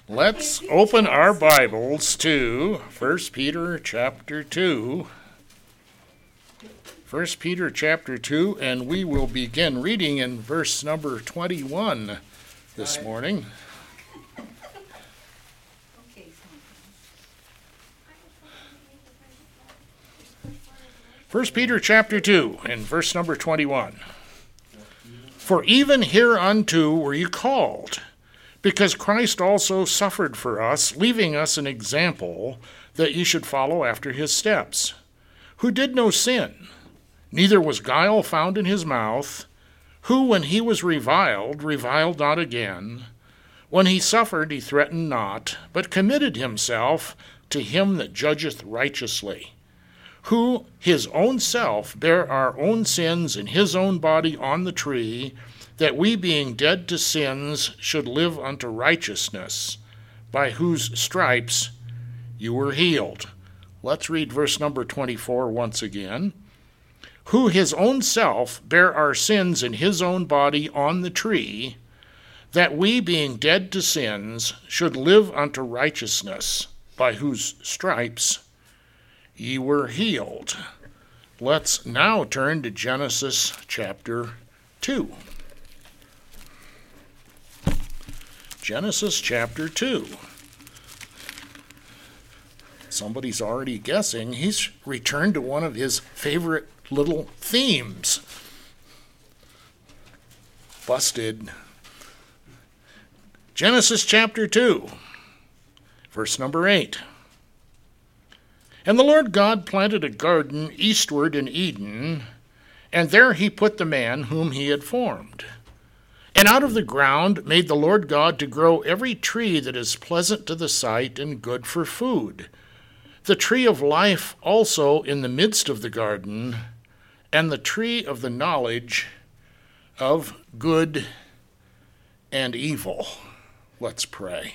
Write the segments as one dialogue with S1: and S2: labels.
S1: Let's open our Bibles to 1 Peter chapter 2. 1 Peter chapter 2, and we will begin reading in verse number 21 this morning. 1 Peter chapter 2, and verse number 21. For even hereunto were you called, because Christ also suffered for us, leaving us an example that ye should follow after his steps, who did no sin, neither was guile found in his mouth, who, when he was reviled, reviled not again. When he suffered, he threatened not, but committed himself to him that judgeth righteously, who his own self bare our own sins in his own body on the tree, that we, being dead to sins, should live unto righteousness, by whose stripes you were healed. Let's read verse number 24 once again. Who his own self bare our sins in his own body on the tree, that we, being dead to sins, should live unto righteousness, by whose stripes ye were healed. Let's now turn to Genesis chapter 2. Genesis chapter 2. Somebody's already guessing. He's returned to one of his favorite little themes. Busted. Genesis chapter 2, verse number 8. And the Lord God planted a garden eastward in Eden, and there he put the man whom he had formed. And out of the ground made the Lord God to grow every tree that is pleasant to the sight and good for food, the tree of life also in the midst of the garden, and the tree of the knowledge of good and evil. Let's pray.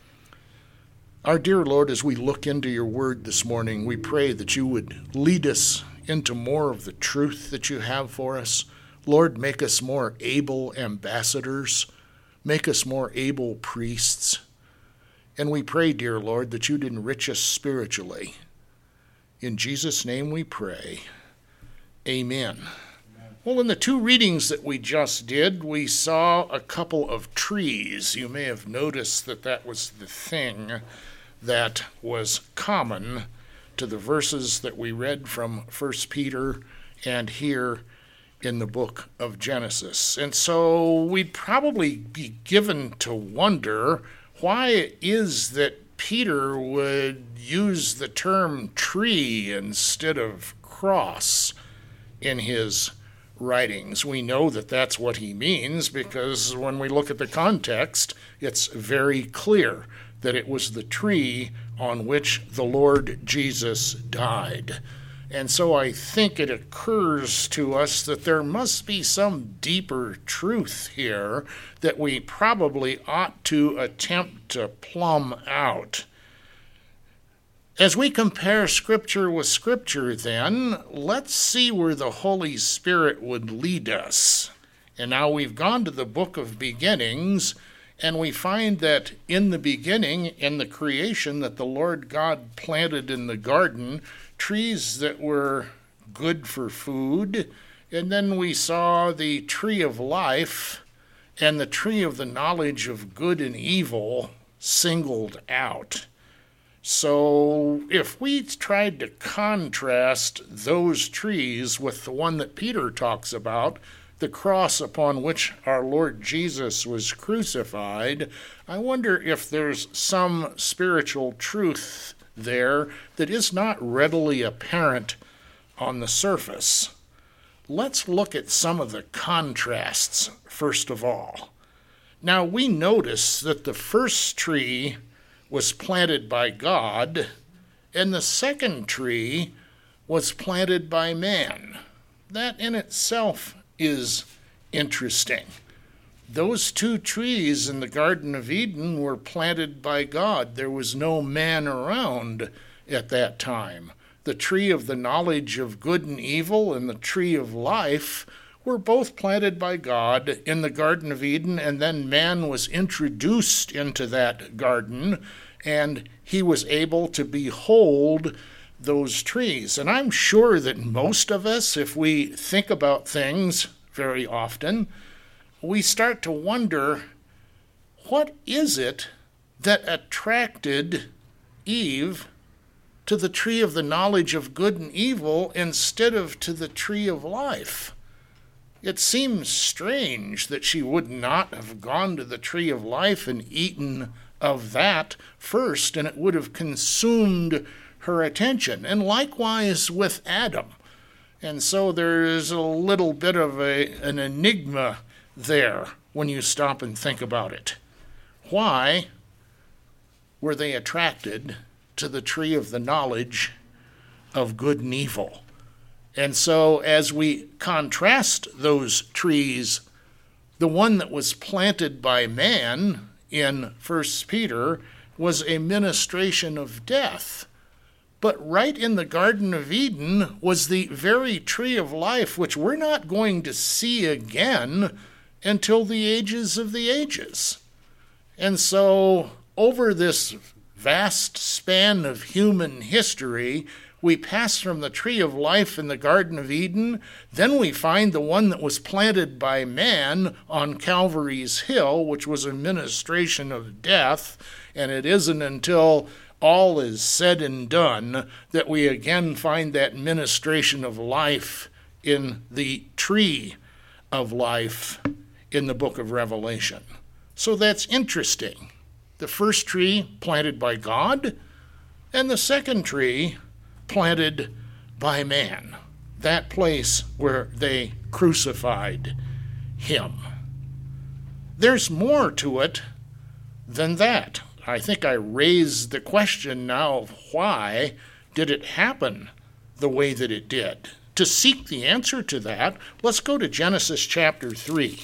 S1: Our dear Lord, as we look into your word this morning, we pray that you would lead us into more of the truth that you have for us. Lord, make us more able ambassadors. Make us more able priests. And we pray, dear Lord, that you'd enrich us spiritually. In Jesus' name we pray. Amen. Well, in the two readings that we just did, we saw a couple of trees. You may have noticed that that was the thing that was common to the verses that we read from 1 Peter and here in the book of Genesis. And so we'd probably be given to wonder why it is that Peter would use the term tree instead of cross in his writings. We know that that's what he means because when we look at the context, it's very clear that it was the tree on which the Lord Jesus died. And so I think it occurs to us that there must be some deeper truth here that we probably ought to attempt to plumb out. As we compare Scripture with Scripture, then, let's see where the Holy Spirit would lead us. And now we've gone to the book of beginnings, and we find that in the beginning, in the creation that the Lord God planted in the garden, trees that were good for food, and then we saw the tree of life and the tree of the knowledge of good and evil singled out. So if we tried to contrast those trees with the one that Peter talks about, the cross upon which our Lord Jesus was crucified, I wonder if there's some spiritual truth there that is not readily apparent on the surface. Let's look at some of the contrasts first of all. Now we notice that the first tree was planted by God and the second tree was planted by man. That in itself is interesting. Those two trees in the Garden of Eden were planted by God. There was no man around at that time. The tree of the knowledge of good and evil and the tree of life were both planted by God in the Garden of Eden, and then man was introduced into that garden, and he was able to behold those trees. And I'm sure that most of us, if we think about things very often, we start to wonder, what is it that attracted Eve to the tree of the knowledge of good and evil instead of to the tree of life? It seems strange that she would not have gone to the tree of life and eaten of that first, and it would have consumed her attention. And likewise with Adam. And so there's a little bit of an enigma there when you stop and think about it. Why were they attracted to the tree of the knowledge of good and evil? And so as we contrast those trees, the one that was planted by man in 1 Peter was a ministration of death. But right in the Garden of Eden was the very tree of life, which we're not going to see again until the ages of the ages. And so over this vast span of human history, we pass from the tree of life in the Garden of Eden, then we find the one that was planted by man on Calvary's Hill, which was a ministration of death, and it isn't until all is said and done that we again find that ministration of life in the tree of life in the book of Revelation. So that's interesting. The first tree planted by God, and the second tree planted by man, that place where they crucified him. There's more to it than that. I think I raised the question now of why did it happen the way that it did. To seek the answer to that, let's go to Genesis chapter 3.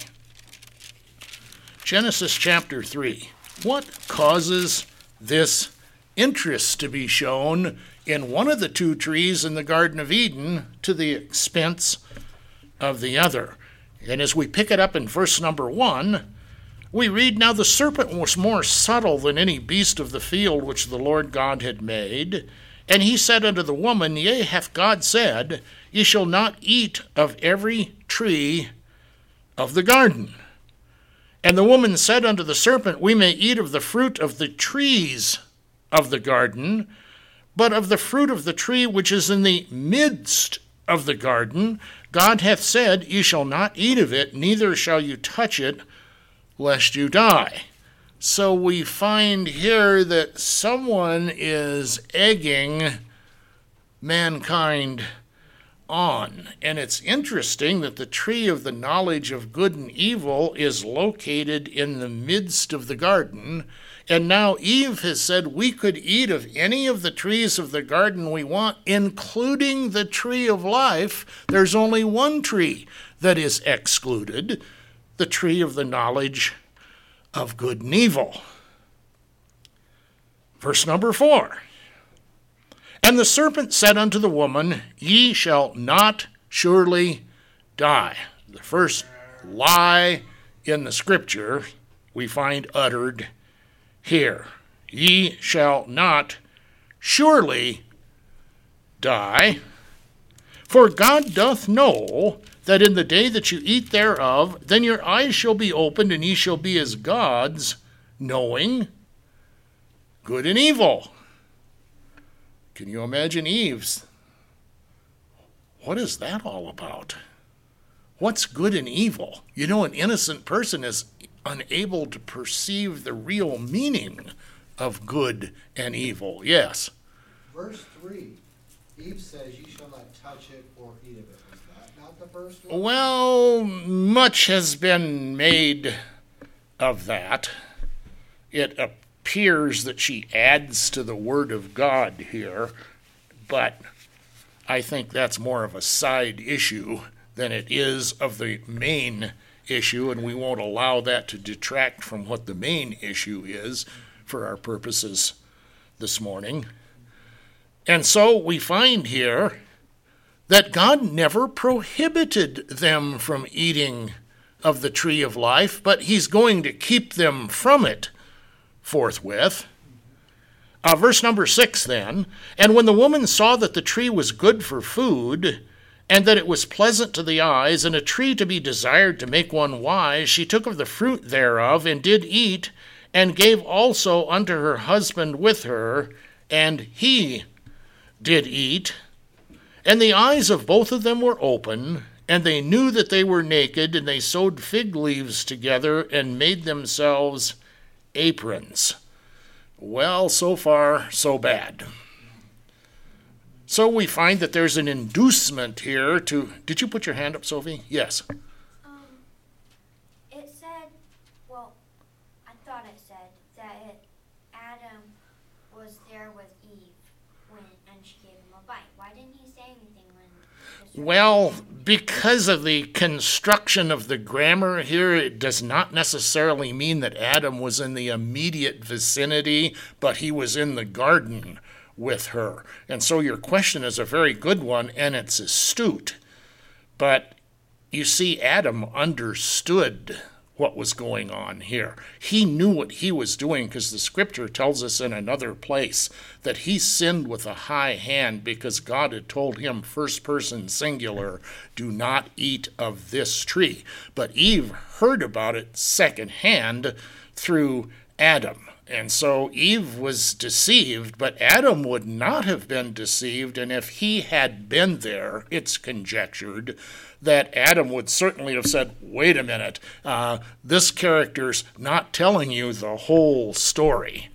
S1: Genesis chapter 3. What causes this interest to be shown in one of the two trees in the Garden of Eden to the expense of the other? And as we pick it up in verse number 1, we read, "Now the serpent was more subtle than any beast of the field which the Lord God had made. And he said unto the woman, Yea, hath God said, Ye shall not eat of every tree of the garden. And the woman said unto the serpent, We may eat of the fruit of the trees of the garden, but of the fruit of the tree which is in the midst of the garden, God hath said, Ye shall not eat of it, neither shall you touch it, lest you die." So we find here that someone is egging mankind on. And it's interesting that the tree of the knowledge of good and evil is located in the midst of the garden. And now Eve has said we could eat of any of the trees of the garden we want, including the tree of life. There's only one tree that is excluded, the tree of the knowledge of good and evil. Verse number 4. And the serpent said unto the woman, Ye shall not surely die. The first lie in the scripture we find uttered here. Ye shall not surely die. For God doth know that in the day that you eat thereof, then your eyes shall be opened, and ye shall be as gods, knowing good and evil. Can you imagine Eve's? What is that all about? What's good and evil? You know, an innocent person is unable to perceive the real meaning of good and evil. Yes?
S2: Verse 3, Eve says, Ye shall not touch it or eat of it. Is that not the first one?
S1: Well, much has been made of that. It appears that she adds to the Word of God here, but I think that's more of a side issue than it is of the main issue, and we won't allow that to detract from what the main issue is for our purposes this morning. And so we find here that God never prohibited them from eating of the tree of life, but he's going to keep them from it forthwith. Verse number 6 then, and when the woman saw that the tree was good for food, and that it was pleasant to the eyes, and a tree to be desired to make one wise, she took of the fruit thereof, and did eat, and gave also unto her husband with her, and he did eat. And the eyes of both of them were open, and they knew that they were naked, and they sewed fig leaves together, and made themselves aprons. Well, so far, so bad. So we find that there's an inducement here to... Did you put your hand up, Sophie? Yes.
S3: It said, well, I thought it said that Adam was there with Eve and she gave him a bite. Why didn't he say anything when...
S1: Well, because of the construction of the grammar here, it does not necessarily mean that Adam was in the immediate vicinity, but he was in the garden with her. And so your question is a very good one, and it's astute. But you see, Adam understood what was going on here. He knew what he was doing, because the scripture tells us in another place that he sinned with a high hand because God had told him, first person singular, do not eat of this tree. But Eve heard about it secondhand through Adam. And so Eve was deceived, but Adam would not have been deceived, and if he had been there, it's conjectured that Adam would certainly have said, wait a minute, this character's not telling you the whole story.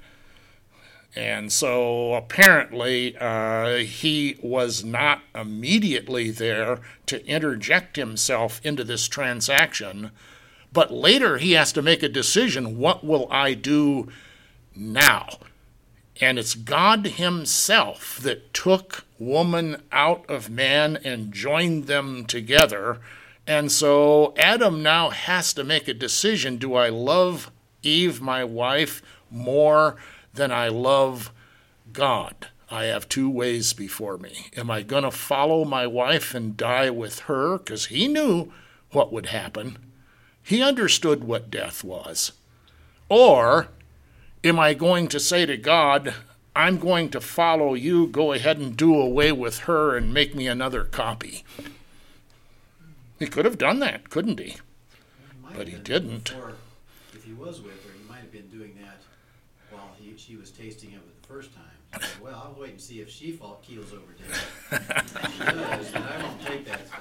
S1: And so apparently he was not immediately there to interject himself into this transaction, but later he has to make a decision, what will I do now? And it's God himself that took woman out of man and joined them together. And so Adam now has to make a decision. Do I love Eve, my wife, more than I love God? I have two ways before me. Am I going to follow my wife and die with her? Because he knew what would happen. He understood what death was. Or am I going to say to God, I'm going to follow you, go ahead and do away with her and make me another copy? He could have done that, couldn't he? But he didn't.
S4: If he was with her, he might have been doing that while she was tasting it the first time. Said, well, I'll wait and see if she keels over to it. If she does, then I won't take that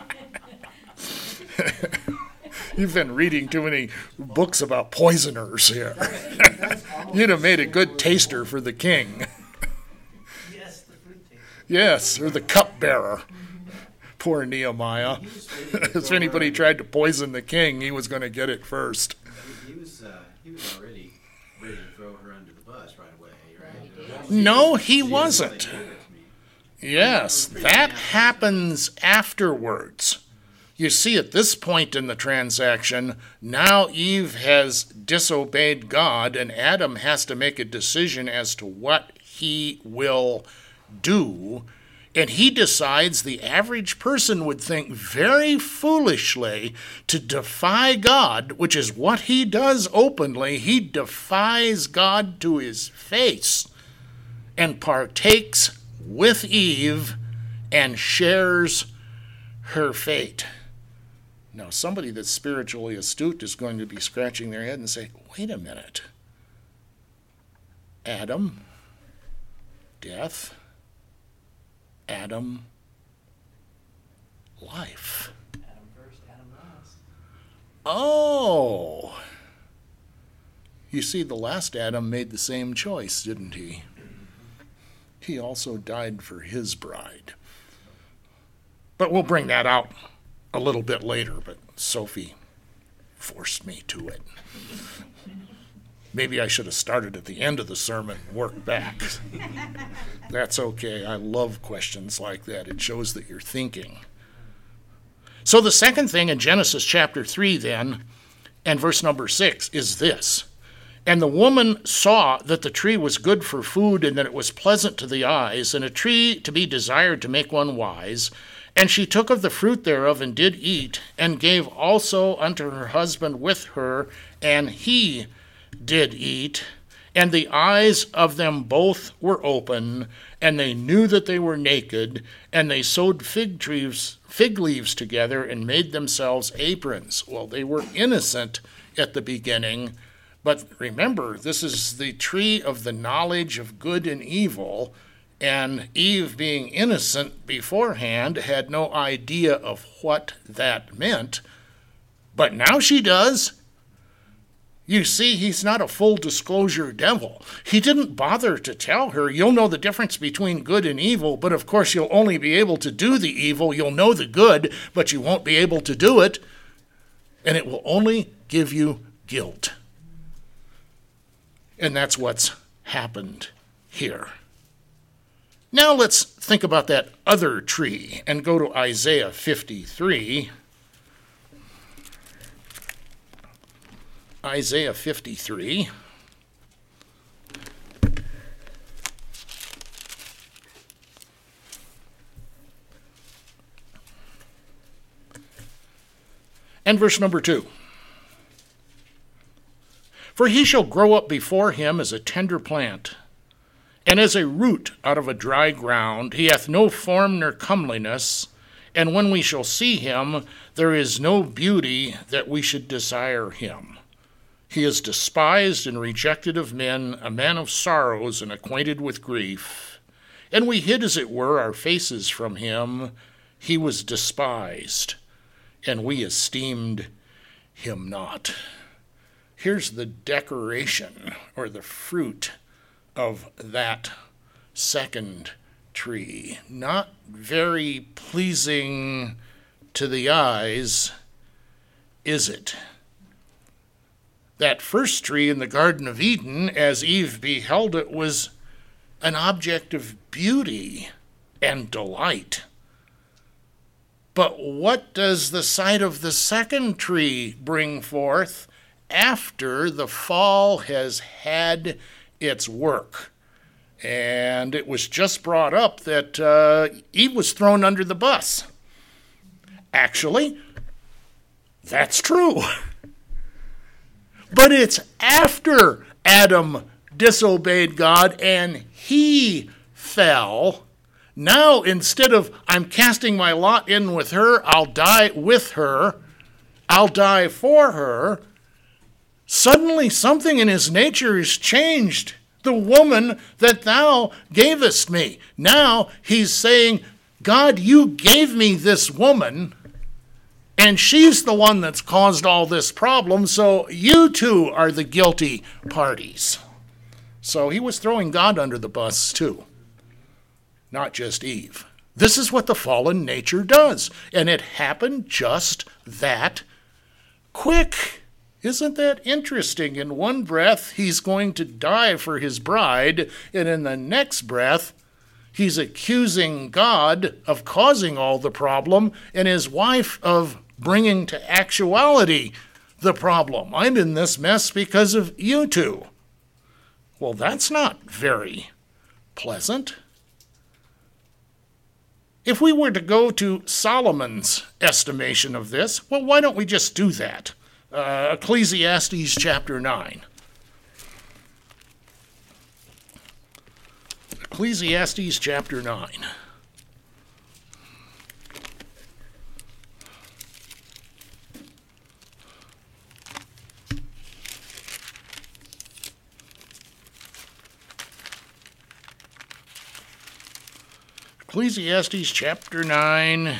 S4: stuff.
S1: You've been reading too many books about poisoners here. You'd have made a good taster for the king.
S5: Yes, the fruit taster.
S1: Yes, or the cupbearer. Poor Nehemiah. If anybody tried to poison the king, he was going to get it first.
S4: He was already ready to throw her under the bus right away, right?
S1: No, he wasn't. Yes, that happens afterwards. You see, at this point in the transaction, now Eve has disobeyed God, and Adam has to make a decision as to what he will do. And he decides the average person would think very foolishly to defy God, which is what he does openly. He defies God to his face and partakes with Eve and shares her fate. Now, somebody that's spiritually astute is going to be scratching their head and say, wait a minute. Adam, death, Adam, life.
S5: Adam first, Adam last.
S1: Oh. You see, the last Adam made the same choice, didn't he? He also died for his bride. But we'll bring that out a little bit later, but Sophie forced me to it. Maybe I should have started at the end of the sermon and worked back. That's okay. I love questions like that. It shows that you're thinking. So the second thing in Genesis chapter 3 then, and verse number 6, is this. And the woman saw that the tree was good for food, and that it was pleasant to the eyes, and a tree to be desired to make one wise. And she took of the fruit thereof and did eat, and gave also unto her husband with her, and he did eat. And the eyes of them both were open, and they knew that they were naked, and they sewed fig leaves together and made themselves aprons. Well, they were innocent at the beginning, but remember, this is the tree of the knowledge of good and evil, and Eve, being innocent beforehand, had no idea of what that meant, but now she does. You see, he's not a full disclosure devil. He didn't bother to tell her, you'll know the difference between good and evil, but of course you'll only be able to do the evil. You'll know the good, but you won't be able to do it, and it will only give you guilt. And that's what's happened here. Now let's think about that other tree and go to Isaiah 53. Isaiah 53. And verse number 2. For he shall grow up before him as a tender plant, and as a root out of a dry ground. He hath no form nor comeliness, and when we shall see him, there is no beauty that we should desire him. He is despised and rejected of men, a man of sorrows and acquainted with grief. And we hid, as it were, our faces from him. He was despised, and we esteemed him not. Here's the decoration, or the fruit of that second tree. Not very pleasing to the eyes, is it? That first tree in the Garden of Eden, as Eve beheld it, was an object of beauty and delight. But what does the sight of the second tree bring forth after the fall has had its work? And it was just brought up that Eve was thrown under the bus. Actually, that's true. But it's after Adam disobeyed God and he fell. Now, instead of I'm casting my lot in with her, I'll die with her, I'll die for her, suddenly something in his nature is changed. The woman that thou gavest me. Now he's saying, God, you gave me this woman, and she's the one that's caused all this problem, so you two are the guilty parties. So he was throwing God under the bus too, not just Eve. This is what the fallen nature does, and it happened just that quick. Isn't that interesting? In one breath, he's going to die for his bride, and in the next breath, he's accusing God of causing all the problem and his wife of bringing to actuality the problem. I'm in this mess because of you two. Well, that's not very pleasant. If we were to go to Solomon's estimation of this, well, why don't we just do that? Ecclesiastes chapter 9. Ecclesiastes chapter 9. Ecclesiastes chapter 9.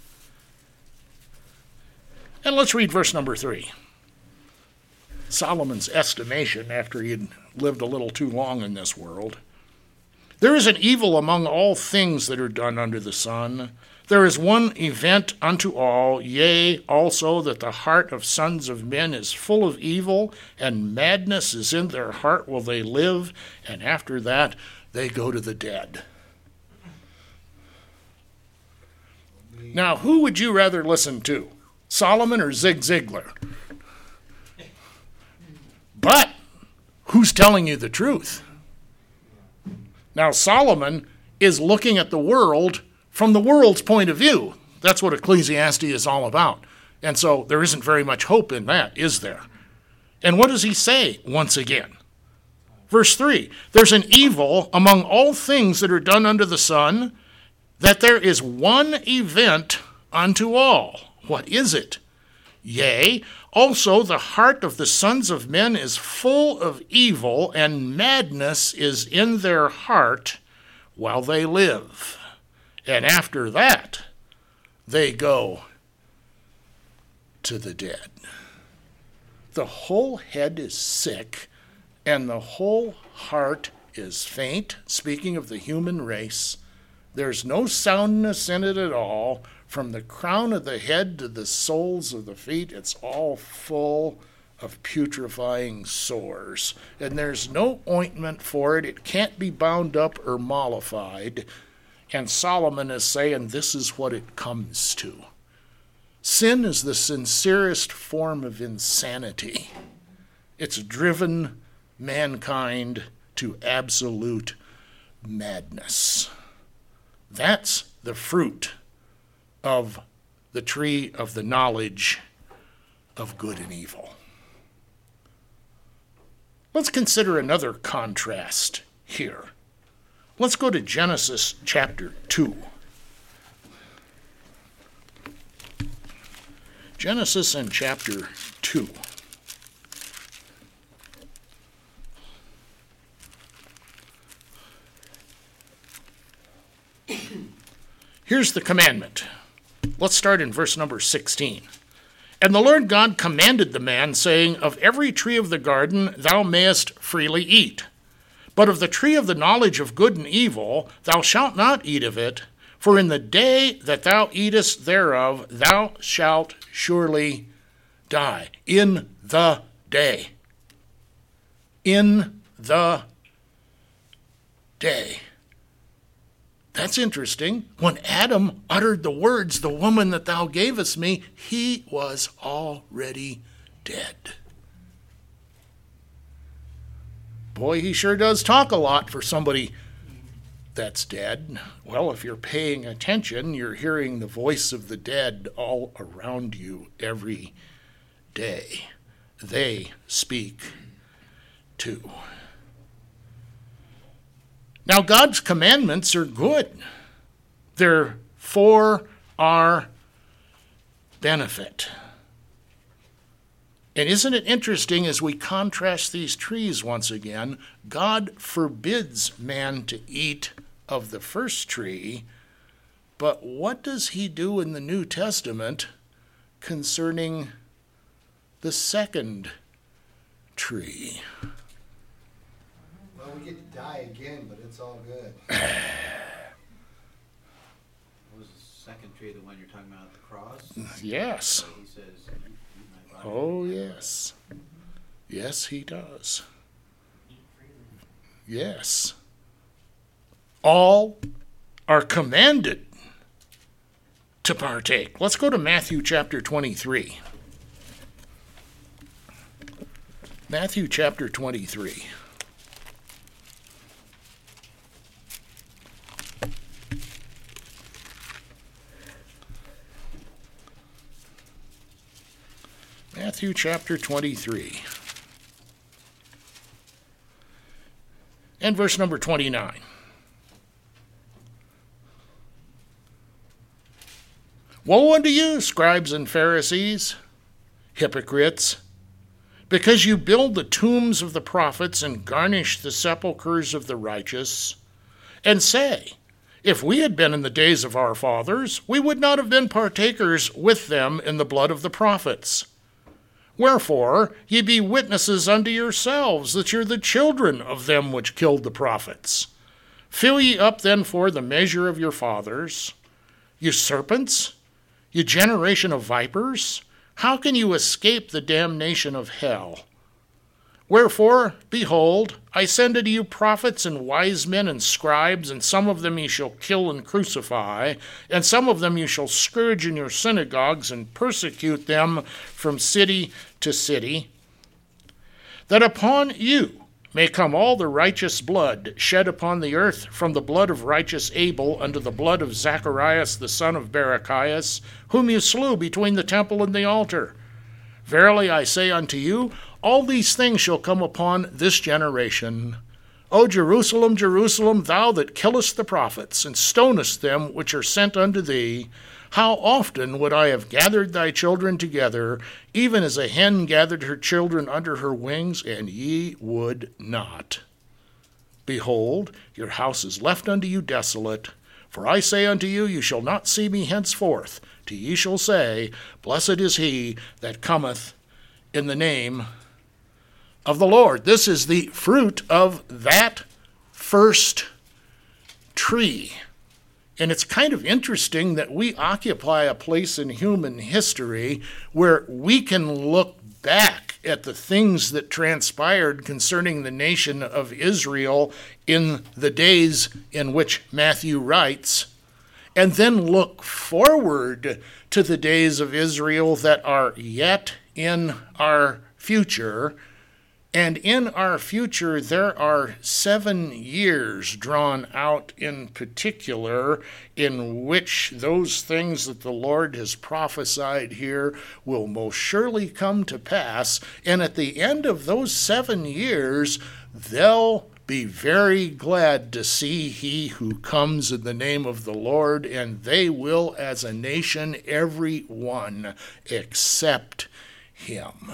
S1: And let's read verse number 3. Solomon's estimation after he had lived a little too long in this world. There is an evil among all things that are done under the sun. There is one event unto all, yea, also that the heart of sons of men is full of evil, and madness is in their heart while they live, and after that they go to the dead. Now, who would you rather listen to, Solomon or Zig Ziglar? But who's telling you the truth? Now, Solomon is looking at the world from the world's point of view. That's what Ecclesiastes is all about. And so there isn't very much hope in that, is there? And what does he say once again? Verse 3, there's an evil among all things that are done under the sun, that there is one event unto all. What is it? Yea, also the heart of the sons of men is full of evil, and madness is in their heart while they live. And after that, they go to the dead. The whole head is sick, and the whole heart is faint. Speaking of the human race, there's no soundness in it at all. From the crown of the head to the soles of the feet, it's all full of putrefying sores. And there's no ointment for it. It can't be bound up or mollified. And Solomon is saying this is what it comes to. Sin is the sincerest form of insanity. It's driven mankind to absolute madness. That's the fruit of the tree of the knowledge of good and evil. Let's consider another contrast here. Let's go to Genesis chapter 2. Genesis and chapter 2. Here's the commandment. Let's start in verse number 16. And the Lord God commanded the man, saying, of every tree of the garden thou mayest freely eat, but of the tree of the knowledge of good and evil thou shalt not eat of it, for in the day that thou eatest thereof thou shalt surely die. In the day. In the day. That's interesting. When Adam uttered the words, the woman that thou gavest me, he was already dead. Boy, he sure does talk a lot for somebody that's dead. Well, if you're paying attention, you're hearing the voice of the dead all around you every day. They speak too. Now, God's commandments are good. They're for our benefit. And isn't it interesting as we contrast these trees once again, God forbids man to eat of the first tree, but what does he do in the New Testament concerning the second tree?
S2: Well, we get to die again, but it's all good.
S4: What was the second tree, the one you're talking about at the cross?
S1: Yes.
S4: So he says, "Eat my body."
S1: Oh, yes. Yes, he does.
S5: Eat freely.
S1: Yes. All are commanded to partake. Let's go to Matthew chapter 23. Matthew chapter 23. Matthew chapter 23. And verse number 29. Woe unto you, scribes and Pharisees, hypocrites, because you build the tombs of the prophets and garnish the sepulchres of the righteous, and say, if we had been in the days of our fathers, we would not have been partakers with them in the blood of the prophets. Wherefore, ye be witnesses unto yourselves that you're the children of them which killed the prophets. Fill ye up then for the measure of your fathers. You serpents, you generation of vipers, how can you escape the damnation of hell? Wherefore, behold, I send unto you prophets and wise men and scribes, and some of them ye shall kill and crucify, and some of them ye shall scourge in your synagogues and persecute them from city to city, that upon you may come all the righteous blood shed upon the earth, from the blood of righteous Abel unto the blood of Zacharias the son of Barachias, whom you slew between the temple and the altar. Verily I say unto you, all these things shall come upon this generation. O Jerusalem, Jerusalem, thou that killest the prophets, and stonest them which are sent unto thee, how often would I have gathered thy children together, even as a hen gathered her children under her wings, and ye would not. Behold, your house is left unto you desolate. For I say unto you, you shall not see me henceforth, till ye shall say, Blessed is he that cometh in the name of the Lord. This is the fruit of that first tree. And it's kind of interesting that we occupy a place in human history where we can look back at the things that transpired concerning the nation of Israel in the days in which Matthew writes, and then look forward to the days of Israel that are yet in our future. And in our future, there are 7 years drawn out in particular in which those things that the Lord has prophesied here will most surely come to pass. And at the end of those 7 years, they'll be very glad to see he who comes in the name of the Lord, and they will, as a nation, every one, accept him.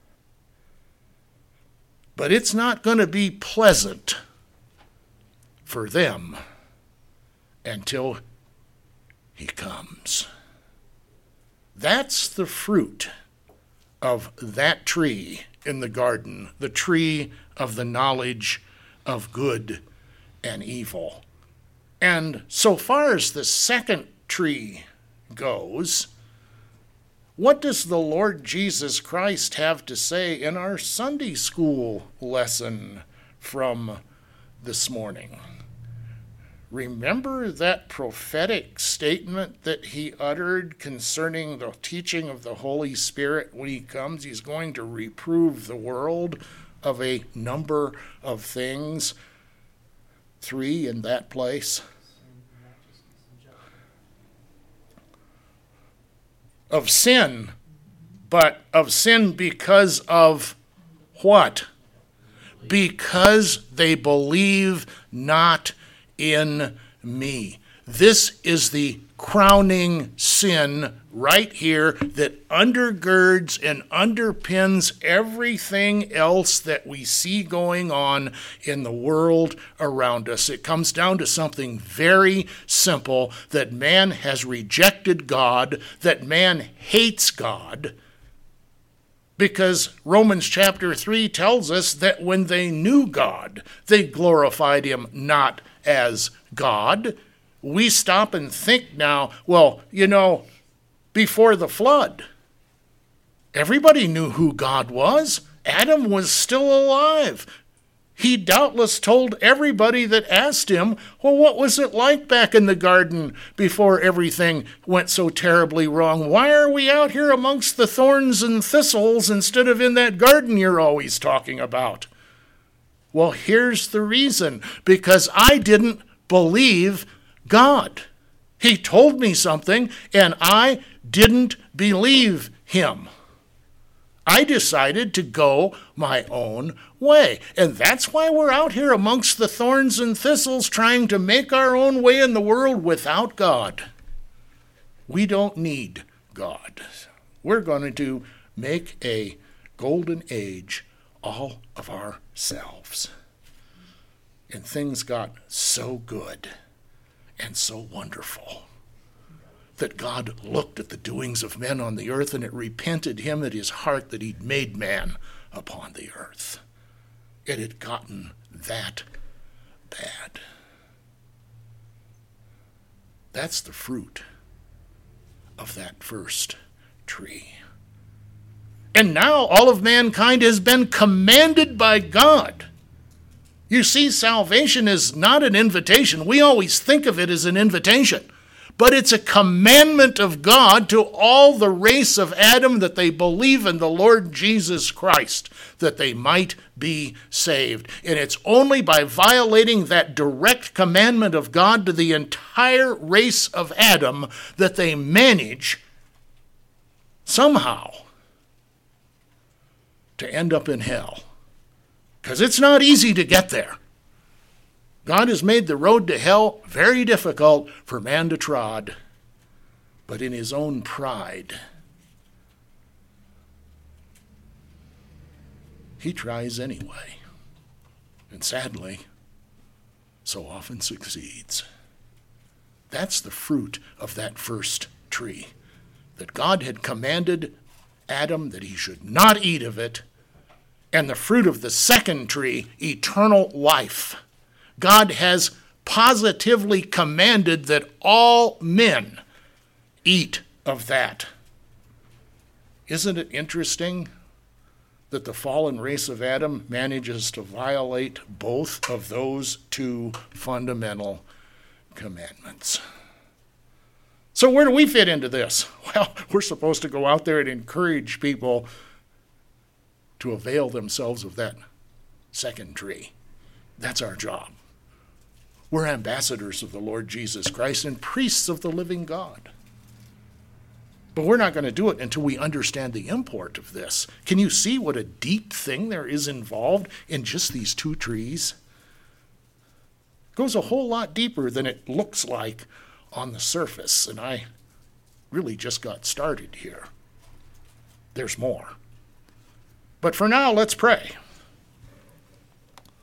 S1: But it's not going to be pleasant for them until he comes. That's the fruit of that tree in the garden, the tree of the knowledge of good and evil. And so far as the second tree goes, what does the Lord Jesus Christ have to say in our Sunday school lesson from this morning? Remember that prophetic statement that he uttered concerning the teaching of the Holy Spirit when he comes? He's going to reprove the world of a number of things. 3 in that place. Of sin, but of sin because of what? Because they believe not in me. This is the crowning sin right here that undergirds and underpins everything else that we see going on in the world around us. It comes down to something very simple, that man has rejected God, that man hates God, because Romans chapter 3 tells us that when they knew God, they glorified him not as God. We stop and think now, well, before the flood, everybody knew who God was. Adam was still alive. He doubtless told everybody that asked him, well, what was it like back in the garden before everything went so terribly wrong? Why are we out here amongst the thorns and thistles instead of in that garden you're always talking about? Well, here's the reason. Because I didn't believe God. He told me something, and I didn't believe him. I decided to go my own way. And that's why we're out here amongst the thorns and thistles trying to make our own way in the world without God. We don't need God. We're going to make a golden age all of ourselves. And things got so good and so wonderful that God looked at the doings of men on the earth, and it repented him at his heart that he'd made man upon the earth. It had gotten that bad. That's the fruit of that first tree. And now all of mankind has been commanded by God. You see, salvation is not an invitation. We always think of it as an invitation. but it's a commandment of God to all the race of Adam that they believe in the Lord Jesus Christ, that they might be saved. And it's only by violating that direct commandment of God to the entire race of Adam that they manage somehow to end up in hell. Because it's not easy to get there. God has made the road to hell very difficult for man to trod, but in his own pride, he tries anyway, and sadly, so often succeeds. That's the fruit of that first tree, that God had commanded Adam that he should not eat of it, and the fruit of the second tree, eternal life. God has positively commanded that all men eat of that. Isn't it interesting that the fallen race of Adam manages to violate both of those two fundamental commandments? So where do we fit into this? Well, we're supposed to go out there and encourage people to avail themselves of that second tree. That's our job. We're ambassadors of the Lord Jesus Christ and priests of the living God. But we're not going to do it until we understand the import of this. Can you see what a deep thing there is involved in just these two trees? It goes a whole lot deeper than it looks like on the surface, and I really just got started here. There's more. But for now, let's pray.